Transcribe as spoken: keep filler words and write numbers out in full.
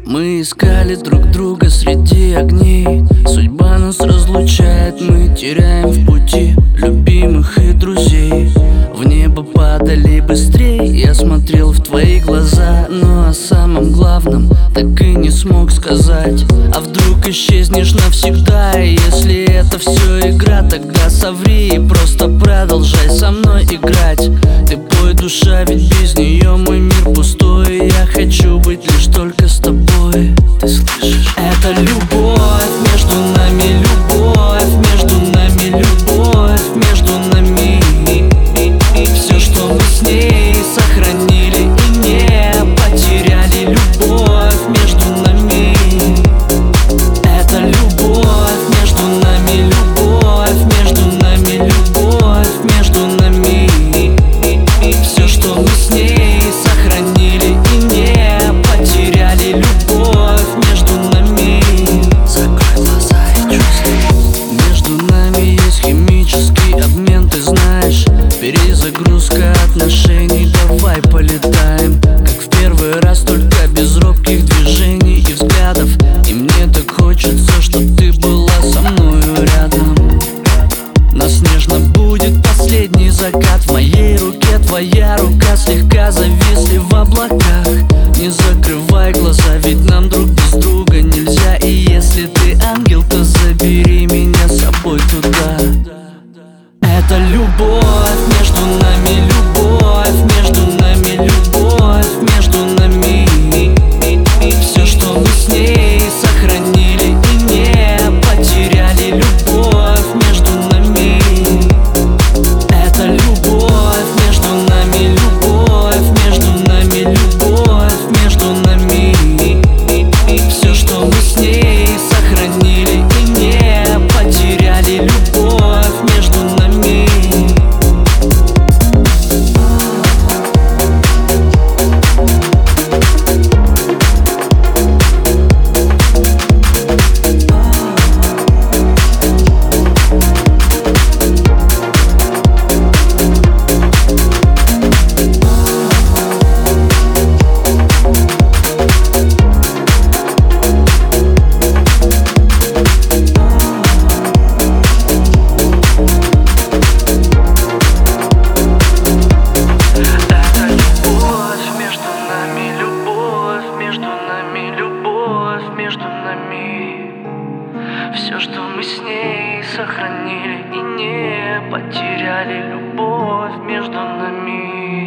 Мы искали друг друга среди огней. Судьба нас разлучает, мы теряем в пути любимых и друзей. В небо падали быстрей, я смотрел в твои глаза, но о самом главном так и не смог сказать. А вдруг исчезнешь навсегда? И если это все игра, тогда соври и просто продолжай со мной играть. Ты пой, душа, ведь без нее мой мир пустой. И я хочу быть лишь только с тобой. Ты слышишь? Это любовь, между нами любовь, между нами любовь, между нами. Все, что мы с ней сохранили и не потеряли. Любовь между нами. Это любовь, между нами любовь, между нами любовь, между нами. Все, что мы с ней сохранили и не потеряли. Любовь между нами. Закрой глаза и чувствуй. Между нами есть химический обмен, ты знаешь. Перезагрузка отношений, давай полетаем. Как в первый раз, только без робких движений и взглядов. И мне так хочется, чтоб ты была со мною рядом. Нас нежно будет последний закат. В моей руке твоя рука, слегка зависли в облаках. Не закрывай глаза, ведь нам друг без друга нельзя. И если ты ангел, то забери меня с собой туда. Это любовь, между нами любовь, между нами любовь, между нами. Все, что мы с ней сохранили и не потеряли. Любовь между нами. Это любовь, между нами любовь, между нами любовь, между нами. Все, что мы с ней сохранили и не потеряли. Любовь между нами. Все, что мы с ней сохранили и не потеряли. Любовь между нами.